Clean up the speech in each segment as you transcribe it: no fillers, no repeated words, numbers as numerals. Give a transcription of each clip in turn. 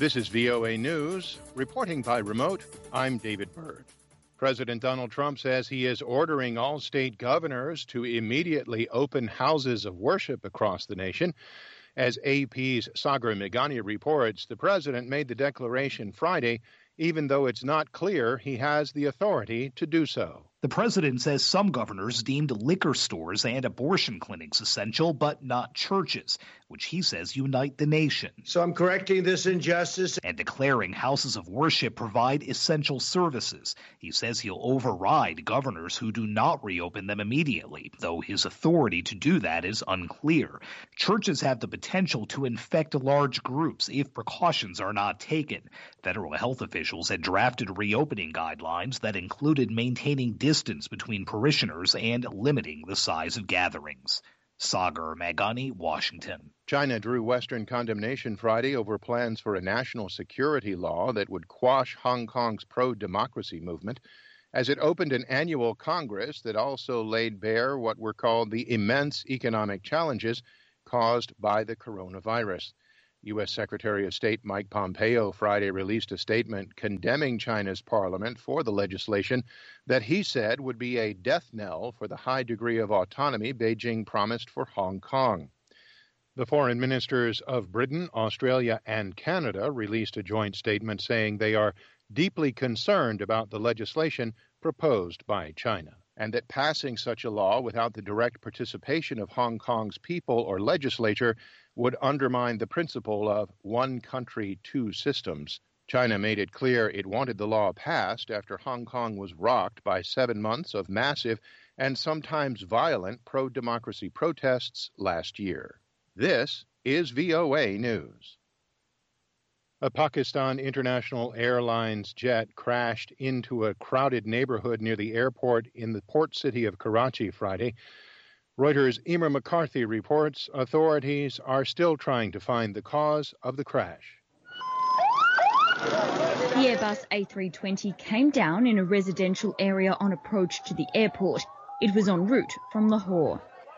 This is VOA News. Reporting by remote, I'm David Byrd. President Donald Trump says he is ordering all state governors to immediately open houses of worship across the nation. As AP's Sagar Meghani reports, the president made the declaration Friday, even though it's not clear he has the authority to do so. The president says some governors deemed liquor stores and abortion clinics essential, but not churches, which he says unite the nation. So I'm correcting this injustice. And declaring houses of worship provide essential services. He says he'll override governors who do not reopen them immediately, though his authority to do that is unclear. Churches have the potential to infect large groups if precautions are not taken. Federal health officials had drafted reopening guidelines that included maintaining distance between parishioners and limiting the size of gatherings. Sagar Meghani, Washington. China drew Western condemnation Friday over plans for a national security law that would quash Hong Kong's pro-democracy movement as it opened an annual Congress that also laid bare what were called the immense economic challenges caused by the coronavirus. U.S. Secretary of State Mike Pompeo Friday released a statement condemning China's parliament for the legislation that he said would be a death knell for the high degree of autonomy Beijing promised for Hong Kong. The foreign ministers of Britain, Australia, and Canada released a joint statement saying they are deeply concerned about the legislation proposed by China, and that passing such a law without the direct participation of Hong Kong's people or legislature would undermine the principle of one country, two systems. China made it clear it wanted the law passed after Hong Kong was rocked by 7 months of massive and sometimes violent pro-democracy protests last year. This is VOA News. A Pakistan International Airlines jet crashed into a crowded neighborhood near the airport in the port city of Karachi Friday. Reuters' Emer McCarthy reports authorities are still trying to find the cause of the crash. The Airbus A320 came down in a residential area on approach to the airport. It was en route from Lahore.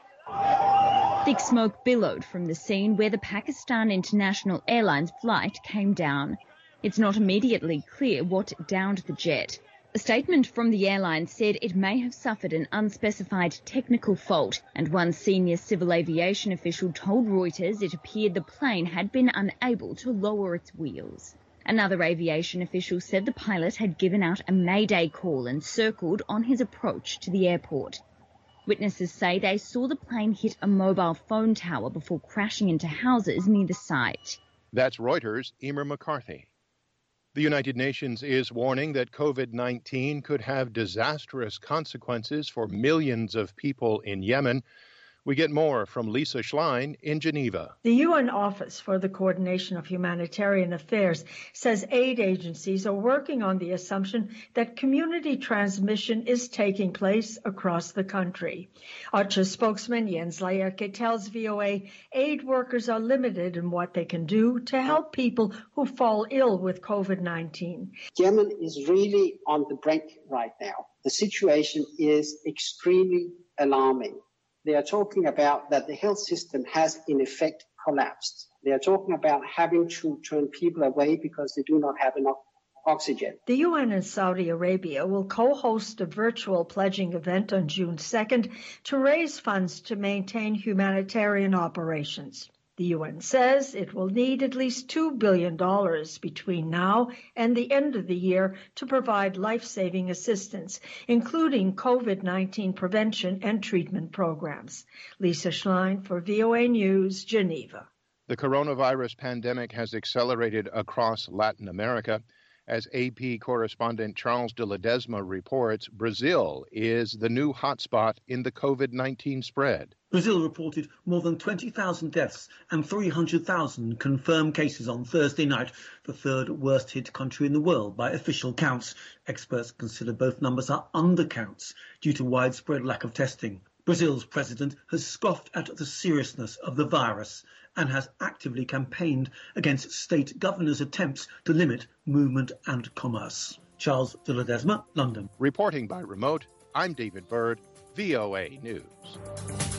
Thick smoke billowed from the scene where the Pakistan International Airlines flight came down. It's not immediately clear what downed the jet. A statement from the airline said it may have suffered an unspecified technical fault, and one senior civil aviation official told Reuters it appeared the plane had been unable to lower its wheels. Another aviation official said the pilot had given out a mayday call and circled on his approach to the airport. Witnesses say they saw the plane hit a mobile phone tower before crashing into houses near the site. That's Reuters' Emer McCarthy. The United Nations is warning that COVID-19 could have disastrous consequences for millions of people in Yemen. We get more from Lisa Schlein in Geneva. The UN Office for the Coordination of Humanitarian Affairs says aid agencies are working on the assumption that community transmission is taking place across the country. OCHA spokesman Jens Laerke tells VOA aid workers are limited in what they can do to help people who fall ill with COVID-19. Yemen is really on the brink right now. The situation is extremely alarming. They are talking about that the health system has, in effect, collapsed. They are talking about having to turn people away because they do not have enough oxygen. The UN and Saudi Arabia will co-host a virtual pledging event on June 2nd to raise funds to maintain humanitarian operations. The UN says it will need at least $2 billion between now and the end of the year to provide life-saving assistance, including COVID-19 prevention and treatment programs. Lisa Schlein for VOA News, Geneva. The coronavirus pandemic has accelerated across Latin America. As AP correspondent Charles de Ledesma reports, Brazil is the new hotspot in the COVID-19 spread. Brazil reported more than 20,000 deaths and 300,000 confirmed cases on Thursday night, the third worst hit country in the world by official counts. Experts consider both numbers are undercounts due to widespread lack of testing. Brazil's president has scoffed at the seriousness of the virus and has actively campaigned against state governors' attempts to limit movement and commerce. Charles de Ledesma, London. Reporting by remote, I'm David Byrd, VOA News.